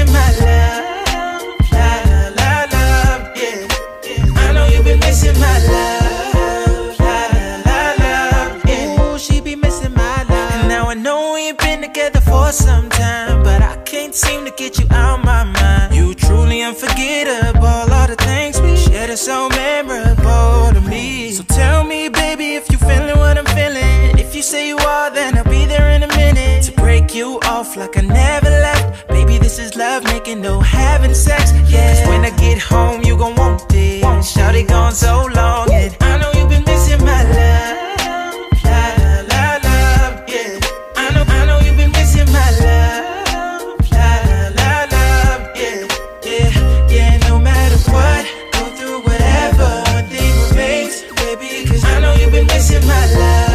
missing my love, love, love, love, yeah. I know you've been missing my love, love, love, love, yeah. Ooh, she be missing my love. And now I know we ain't been together for some time, but I can't seem to get you out my mind. You truly unforgettable, all the things we shared are so memorable to me. So tell me, baby, if you feeling what I'm feeling. If you say you are, then I'll be there in a minute to break you off like I never left. Baby, this is love making, no having sex, yeah. Cause when I get home, you gon' want it. Shawty gone so long, and I know you've been missing my love, love, love, love, yeah. I know you've been missing my love, love, love, love, yeah, yeah, yeah. No matter what, go through whatever, one thing remains, baby, cause I know you've been missing my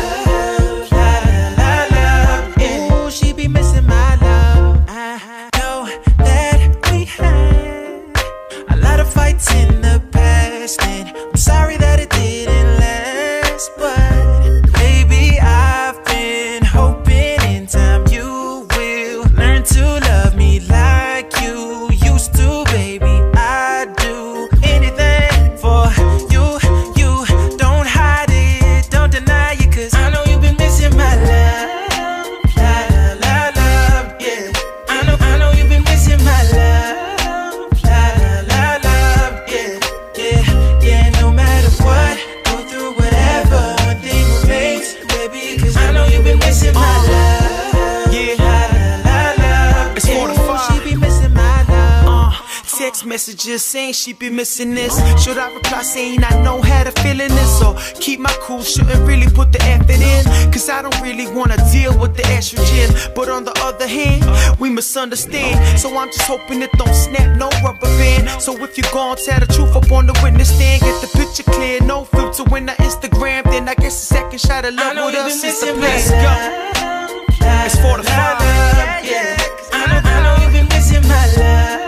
love, love, love, love, yeah. Ooh, she be missing my love. I know that we had a lot of fights in the past, and I'm sorry that it didn't last, but baby, I've been hoping in time you will learn to love me like you used to, baby. I'd do anything for you. You don't hide it, don't deny it, cause I know you've been missing my love, love, love, love, yeah. I know you've been missing my love, love, love, love, yeah, yeah, yeah. No matter what, go through whatever, one thing remains, baby, cause I know you've been missing my love, yeah. love, love, love, It's yeah. 4 to 5. She be missing my love. Text messages saying she be missing this. Should I reply saying I know how to feeling this, or keep my cool, shouldn't really put the effort in? Cause I don't really wanna deal with the estrogen, but on the other hand, we misunderstand. So I'm just hoping it don't snap, no rubber band. So if you gon' tell the truth up on the witness stand, get the picture clear, no filter when I Instagram, then I guess a second shot of love with us is the place. Go. It's 4 to 5. Yeah. I know you've been missing my love.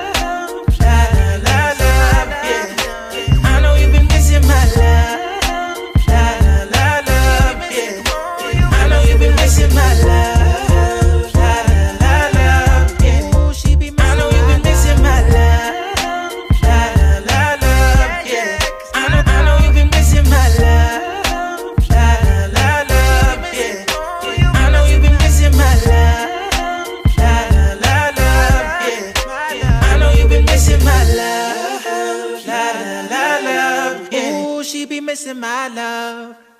Missing my love, love, love, love, yeah. Ooh, she be missing. I know you've been missing my love, love, love, love, yeah. I know you've been missing my love, love, love, love, yeah. I know you've been missing my love, love, love, love, yeah. I know you've been missing my love, love, love, love, yeah. Ooh, she be missing my love.